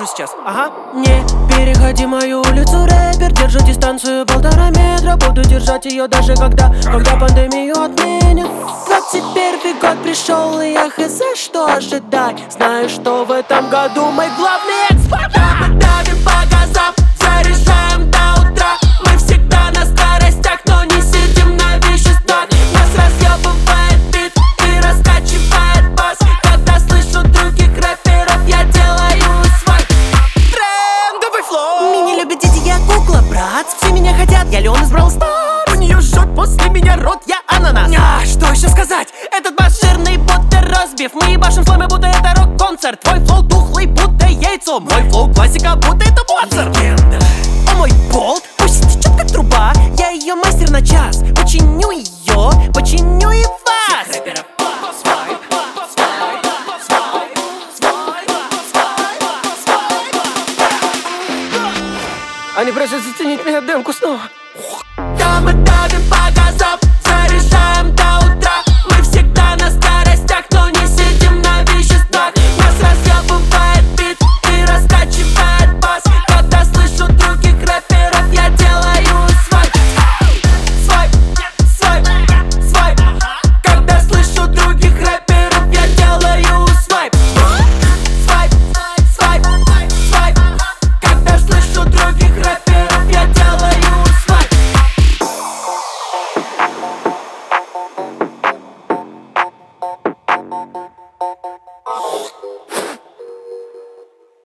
сейчас, ага. Не переходи мою улицу, рэпер. Держу дистанцию 1,5 метра. Буду держать ее даже когда пандемию отменят. 21 год пришел, и я хз, что ожидать. Знаю, что в этом году мой главный экспорт. Мы давим по газам, заряжаем до утра. Мы всегда на скоростях, но не сидим на веществах. Нас разъебывает бит и раскачивает бас. Когда слышу других рэперов, я делаю свой трендовый флоу. Меня любят дети, я кукла, брат. Все меня хотят, я Леон из Brawl Stars. У нее жжет после меня рот, я ананас. Что еще сказать? Этот бас жирный, будто розбив. Мы ебашим сломе, будто это рок-концерт. Твой флоу тухлый, будто яйцо. Мой флоу классика, будто это Моцарт. А мой болт пусть течет как труба. Я ее мастер на час. Починю ее, починю и вас. Они просят заценить меня демку снова. Да, мы давим по газам, заряжаем до утра. Мы всегда на скоростях, но не сидим на веществах. Нас разъебывает бит и раскачивает бас. Когда слышу других рэперов, я делаю свайп. Свайп, свайп, свайп. Когда слышу других рэперов, я делаю свайп. Свайп, свайп, свайп. Когда слышу других рэперов, я делаю свайп.